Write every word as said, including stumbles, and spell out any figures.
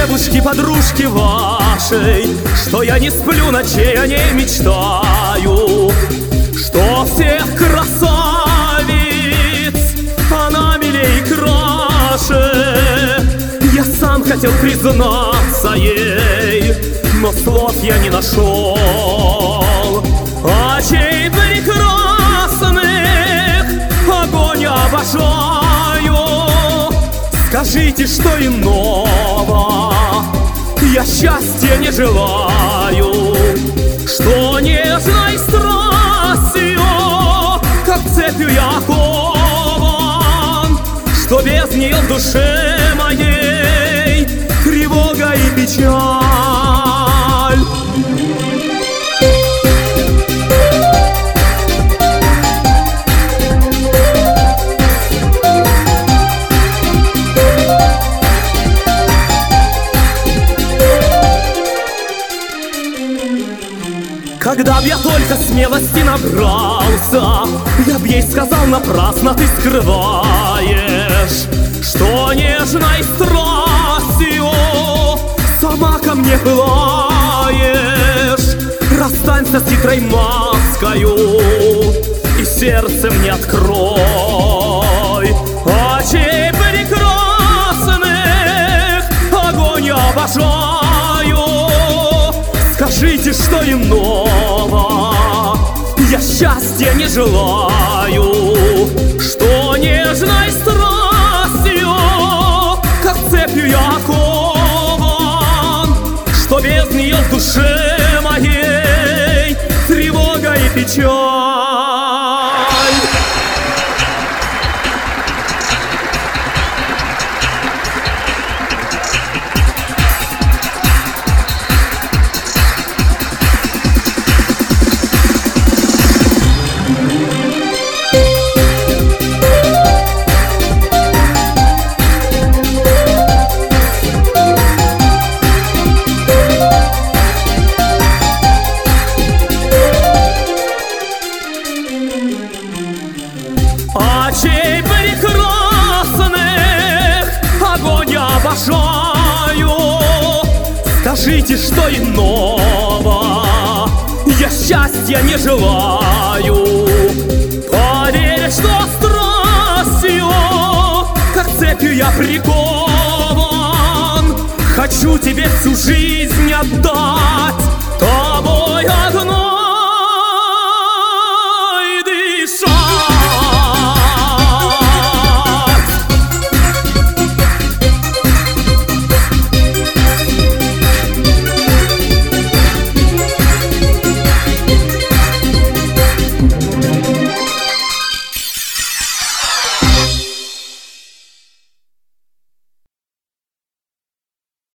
девушки, подружки вашей, что я не сплю ночей, о ней мечтаю, что всех красавиц она милей и краше. Я сам хотел признаться ей, но слов я не нашел. Очей прекрасных огонь обожаю. Скажите, что иного я счастья не желаю, что нежной страстью, как цепью я кован, что без нее в душе моей тревога и печаль. Когда б я только смелости набрался, я б ей сказал: напрасно ты скрываешь, что нежной страстью сама ко мне пылаешь. Расстанься с хитрой маскою и сердцем не открой. Очей прекрасных огонь обожаю. Скажите, что иного я счастья не желаю, что нежной страстью, как цепью я кован, что без нее в душе моей тревога и печаль. Очей прекрасных огонь обожаю. Скажите, что иного я счастья не желаю. Поверь, что страстью, как цепью я прикован. Хочу тебе всю жизнь отдать, тобой одной